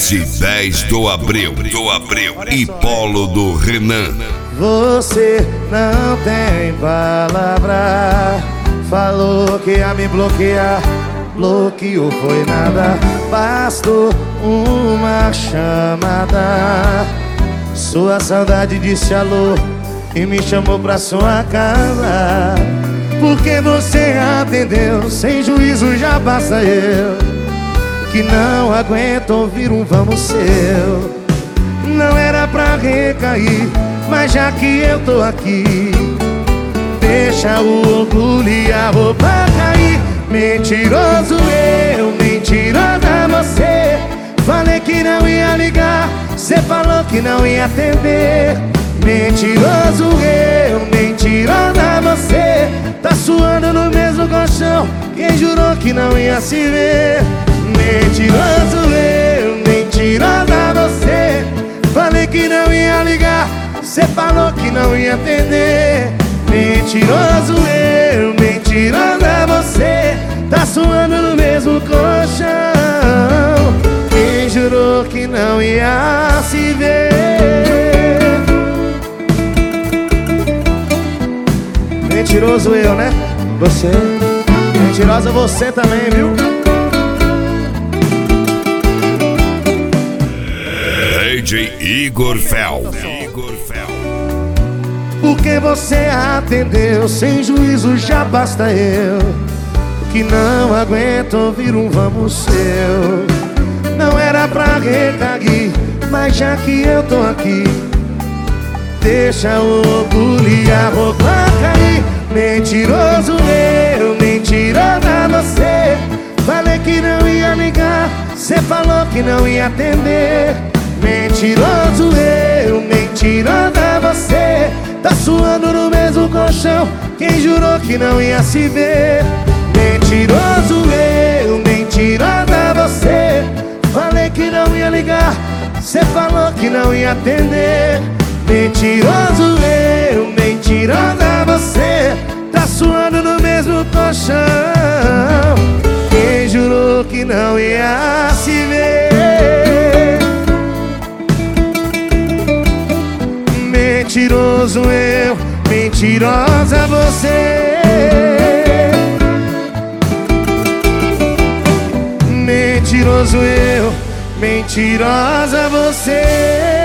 S10 do Abreu e Polo do Renan. Você não tem palavra, falou que ia me bloquear, bloqueou foi nada, bastou uma chamada. Sua saudade disse alô e me chamou pra sua casa. Porque você atendeu, sem juízo já basta eu, que não aguento ouvir um vamos seu. Não era pra recair, mas já que eu tô aqui, deixa o orgulho e a roupa cair. Mentiroso eu, mentirosa você. Falei que não ia ligar, cê falou que não ia atender. Mentiroso eu, mentirosa você. Tá suando no mesmo colchão, quem jurou que não ia se ver. Mentiroso eu, mentirosa você. Falei que não ia ligar, cê falou que não ia atender. Mentiroso eu, mentirosa você. Tá suando no mesmo colchão, quem jurou que não ia se ver. Mentiroso eu, né? Você. Mentirosa você também, viu? DJ Igor Fel. Porque você atendeu, sem juízo já basta eu, que não aguento ouvir um vamos seu. Não era pra recair, mas já que eu tô aqui, deixa o orgulho e a roupa cair. Mentiroso eu, mentirosa você. Falei que não ia ligar, cê falou que não ia atender. Mentiroso eu, mentirosa você. Tá suando no mesmo colchão, quem jurou que não ia se ver. Mentiroso eu, mentirosa você. Falei que não ia ligar, cê falou que não ia atender. Mentiroso eu, mentirosa você. Tá suando no mesmo colchão, quem jurou que não ia se ver. Mentiroso eu, mentirosa você. Mentiroso eu, mentirosa você.